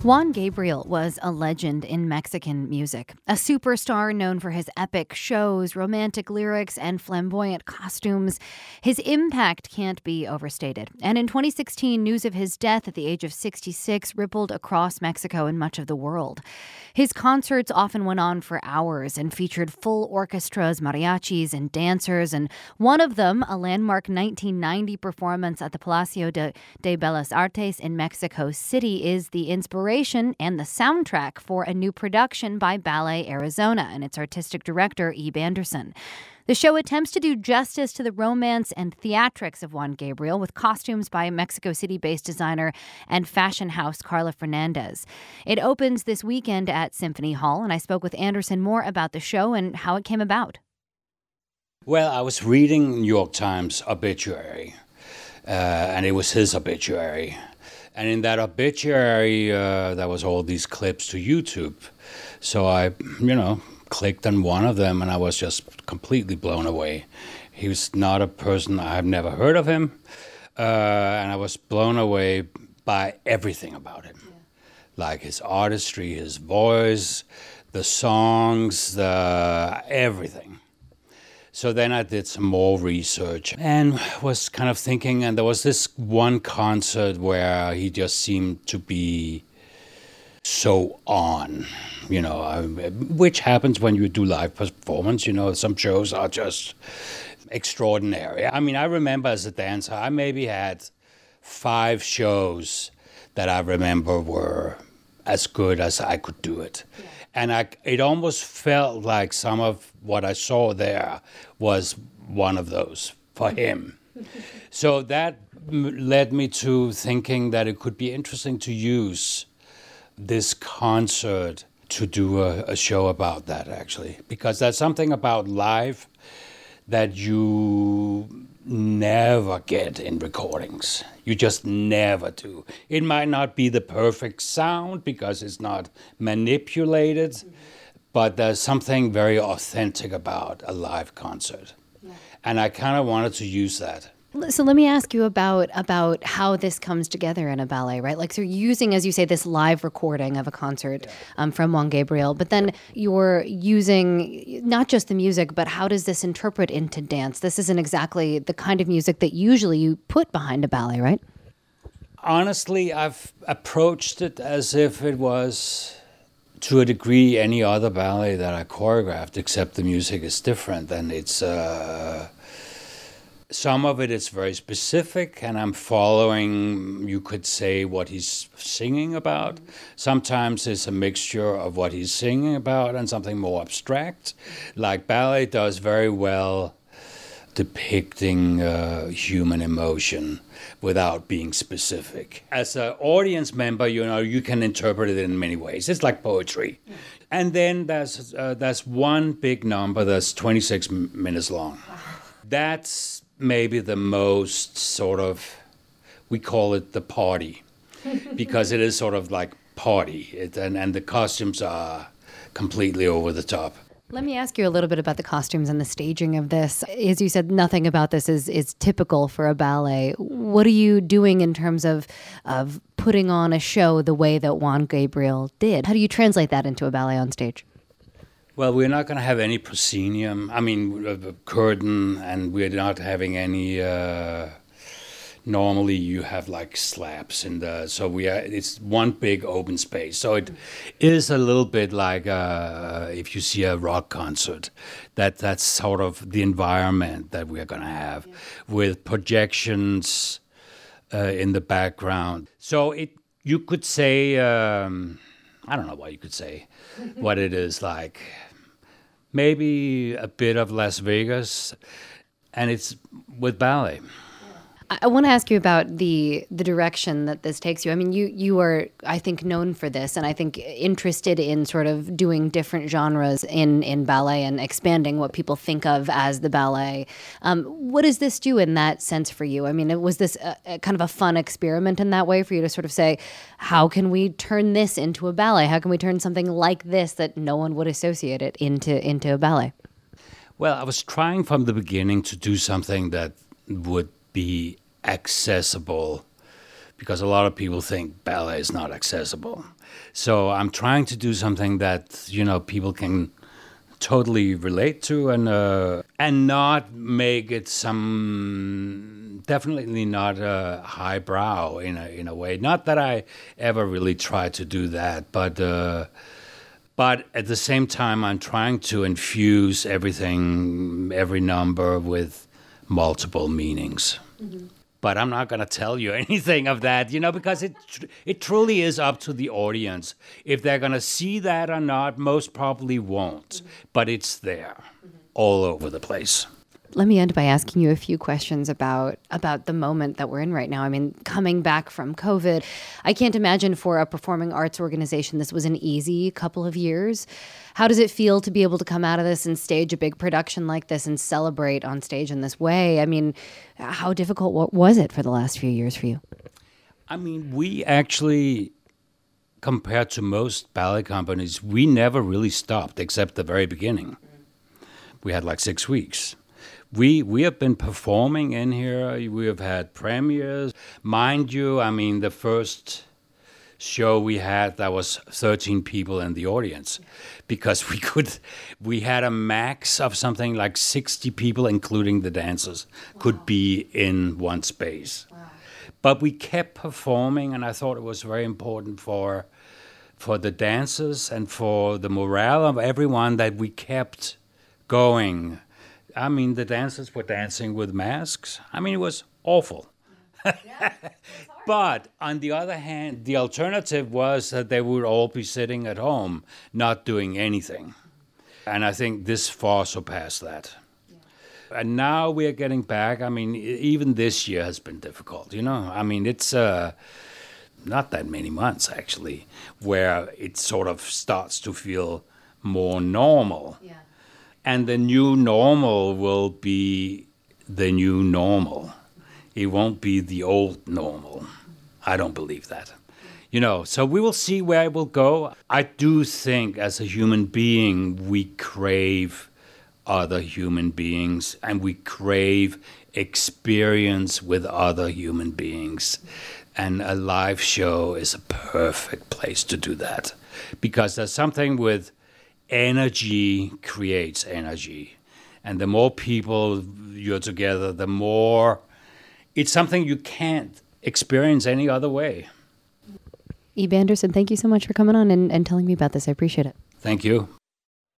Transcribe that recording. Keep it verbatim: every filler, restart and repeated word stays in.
Juan Gabriel was a legend in Mexican music, a superstar known for his epic shows, romantic lyrics, and flamboyant costumes. His impact can't be overstated. And in twenty sixteen, news of his death at the age of sixty-six rippled across Mexico and much of the world. His concerts often went on for hours and featured full orchestras, mariachis, and dancers. And one of them, a landmark nineteen ninety performance at the Palacio de, de Bellas Artes in Mexico City, is the inspiration and the soundtrack for a new production by Ballet Arizona and its artistic director, Ebe Anderson. The show attempts to do justice to the romance and theatrics of Juan Gabriel with costumes by Mexico City-based designer and fashion house Carla Fernandez. It opens this weekend at Symphony Hall, and I spoke with Anderson more about the show and how it came about. Well, I was reading New York Times obituary, uh, and it was his obituary. And in that obituary, uh, there was all these clips to YouTube. So I, you know, clicked on one of them, and I was just completely blown away. He was not a person, I've never heard of him. Uh, and I was blown away by everything about him. Yeah. Like his artistry, his voice, the songs, the everything. So then I did some more research and was kind of thinking, and there was this one concert where he just seemed to be so on, you know, which happens when you do live performance. You know, some shows are just extraordinary. I mean, I remember as a dancer, I maybe had five shows that I remember were as good as I could do it. Yeah. And I, it almost felt like some of what I saw there was one of those for him. So that m- led me to thinking that it could be interesting to use this concert to do a, a show about that, actually. Because there's something about live that you never get in recordings. You just never do. It might not be the perfect sound because it's not manipulated, mm-hmm. but there's something very authentic about a live concert. Yeah. And I kind of wanted to use that. So let me ask you about about how this comes together in a ballet, right? Like, so you're using, as you say, this live recording of a concert um, from Juan Gabriel, but then you're using not just the music, but how does this interpret into dance? This isn't exactly the kind of music that usually you put behind a ballet, right? Honestly, I've approached it as if it was, to a degree, any other ballet that I choreographed, except the music is different, and it's... Uh, Some of it is very specific, and I'm following, you could say, what he's singing about. Sometimes it's a mixture of what he's singing about and something more abstract. Like ballet does very well depicting uh, human emotion without being specific. As an audience member, you know, you can interpret it in many ways. It's like poetry. Yeah. And then there's, uh, there's one big number that's twenty-six m- minutes long. That's maybe the most sort of, we call it the party, because it is sort of like party, it, and, and the costumes are completely over the top. Let me ask you a little bit about the costumes and the staging of this. As you said, nothing about this is, is typical for a ballet. What are you doing in terms of, of putting on a show the way that Juan Gabriel did? How do you translate that into a ballet on stage? Well, we're not going to have any proscenium, I mean, a curtain, and we're not having any, uh, normally you have like slabs in the, so we are, it's one big open space. So it is a little bit like uh, if you see a rock concert, that that's sort of the environment that we're going to have, yeah. with projections uh, in the background. So it, you could say, um, I don't know what you could say, what it is like. Maybe a bit of Las Vegas, and it's with ballet. I want to ask you about the the direction that this takes you. I mean, you you are, I think, known for this, and I think interested in sort of doing different genres in, in ballet and expanding what people think of as the ballet. Um, what does this do in that sense for you? I mean, was this a, a kind of a fun experiment in that way for you to sort of say, how can we turn this into a ballet? How can we turn something like this that no one would associate it into into a ballet? Well, I was trying from the beginning to do something that would be accessible because a lot of people think ballet is not accessible. So I'm trying to do something that, you know, people can totally relate to, and uh, and not make it some, definitely not a highbrow in a in a way. Not that I ever really try to do that, but uh, but at the same time, I'm trying to infuse everything, every number with multiple meanings. Mm-hmm. But I'm not going to tell you anything of that, you know, because it it truly is up to the audience. If they're going to see that or not, most probably won't. Mm-hmm. But it's there, mm-hmm. all over the place. Let me end by asking you a few questions about about the moment that we're in right now. I mean, coming back from COVID, I can't imagine for a performing arts organization this was an easy couple of years. How does it feel to be able to come out of this and stage a big production like this and celebrate on stage in this way? I mean, how difficult what was it for the last few years for you? I mean, we actually, compared to most ballet companies, we never really stopped except the very beginning. We had like six weeks. We we have been performing in here. We have had premieres. Mind you, I mean, the first show we had, there was thirteen people in the audience, because we could, we had a max of something like sixty people, including the dancers, wow. could be in one space. Wow. But we kept performing, and I thought it was very important for for the dancers and for the morale of everyone that we kept going. I mean, the dancers were dancing with masks. I mean, it was awful. Yeah, but on the other hand, the alternative was that they would all be sitting at home, not doing anything. And I think this far surpassed that. Yeah. And now we are getting back. I mean, even this year has been difficult, you know? I mean, it's uh, not that many months, actually, where it sort of starts to feel more normal. Yeah. And the new normal will be the new normal. It won't be the old normal. I don't believe that. You know, so we will see where it will go. I do think as a human being, we crave other human beings, and we crave experience with other human beings. And a live show is a perfect place to do that, because there's something with energy creates energy. And the more people you're together, the more it's something you can't experience any other way. Ib Anderson, thank you so much for coming on and, and telling me about this. I appreciate it. Thank you.